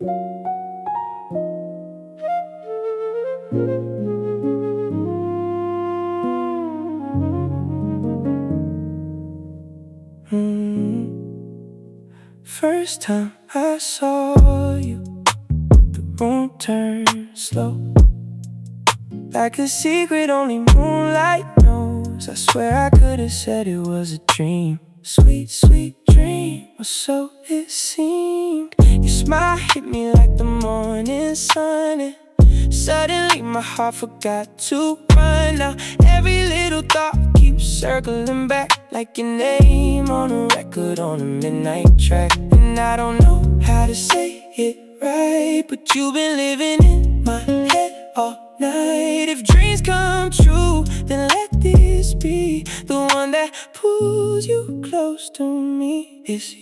First time I saw you, the room turned slow, like a secret only moonlight knows. I swear I could've said it was a dream, sweet, sweet dream, or so it seemed. Your smile hit me like the morning sun, and suddenly my heart forgot to run. Now every little thought keeps circling back, like your name on a record on a midnight track. And I don't know how to say it right, but you've been living in my head all night. If dreams come true, then let this be the one that pulls you close to me. It's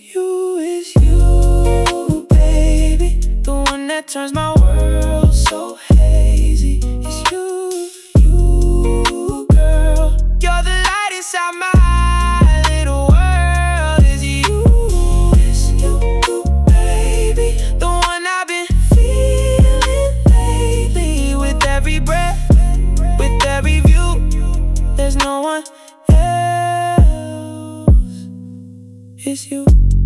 you, baby, the one that turns my world so hazy. It's you, girl. You're the light inside my little world. It's you, baby, the one I've been feeling lately. With every breath, with every view, there's no one else. It's you.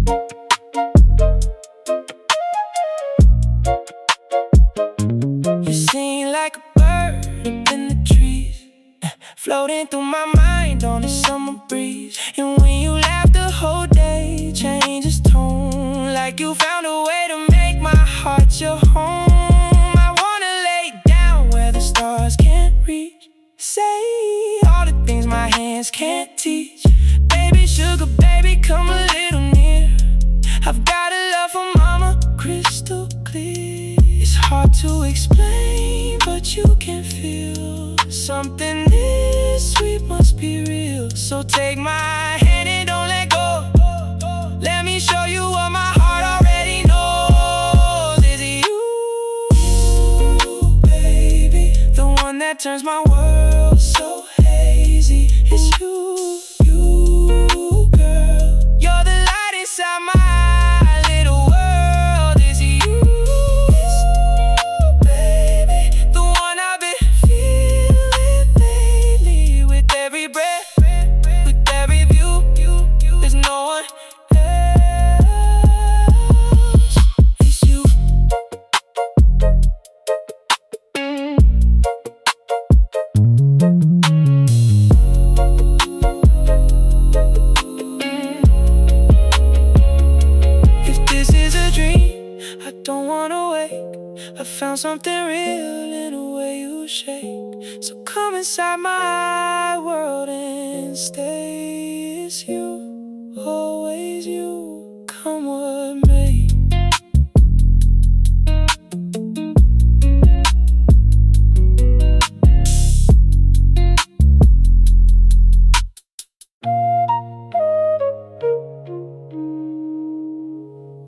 You sing like a bird up in the trees, floating through my mind on a summer breeze. And when you laugh, the whole day changes tone, like you found a way to make my heart your home. I wanna lay down where the stars can't reach, say all the things my hands can't teach. Baby, sugar, baby, come a little near. I've got a love for mama, crystal clear. It's hard to explain, but you can feel something this sweet must be real. So take my hand and don't let go. Let me show you what my heart already knows. Is it you, baby, the one that turns my world so hazy? It's you, girl. You're the light inside my little world. Is it you, baby, the one I've been feeling lately? With every breath, with every view, there's no one else. It's you. If this is a dream, I don't wanna wake. I found something real in the way you shake. So come inside my world and stay. It's you, always you.